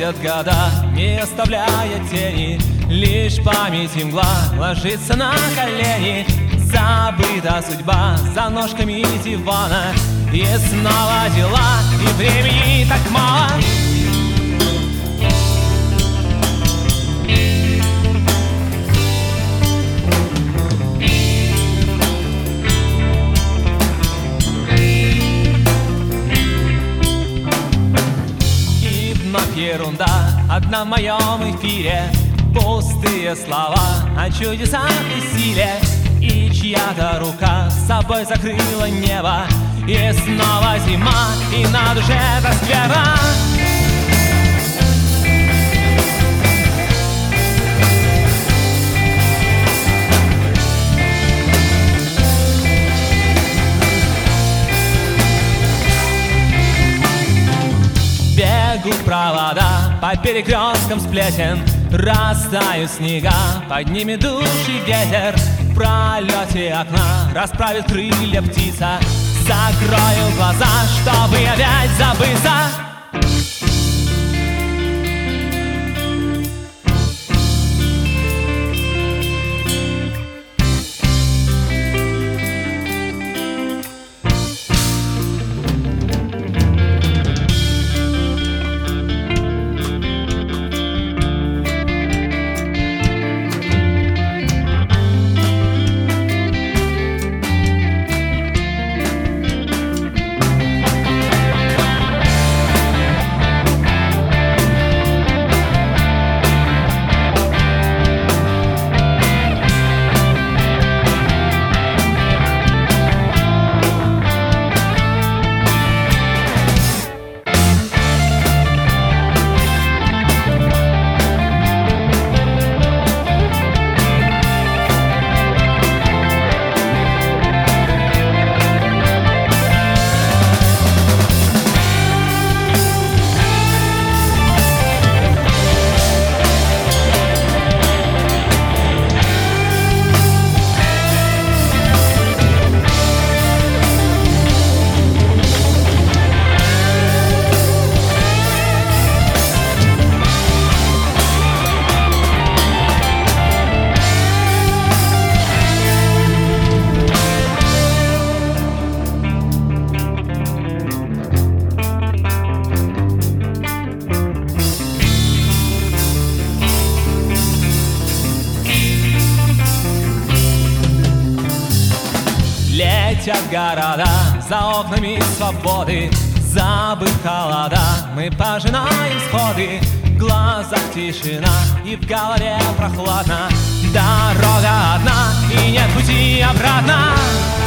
Летят года, не оставляя тени, лишь память и мгла ложится на колени. Забыта судьба за ножками дивана, и снова дела, и времени так мало. Ерунда одна в моем эфире, пустые слова о чудесах и силе. И чья-то рука с собой закрыла небо, и снова зима, и на душе тоскливо. Бегут провода по перекресткам сплетен, растают снега, под ними души ветер. В пролете окна расправит крылья птица. Закрою глаза, чтобы опять забыться. Летят города за окнами свободы, забыв холода, мы пожинаем сходы. В глазах тишина и в голове прохладно, дорога одна и нет пути обратно.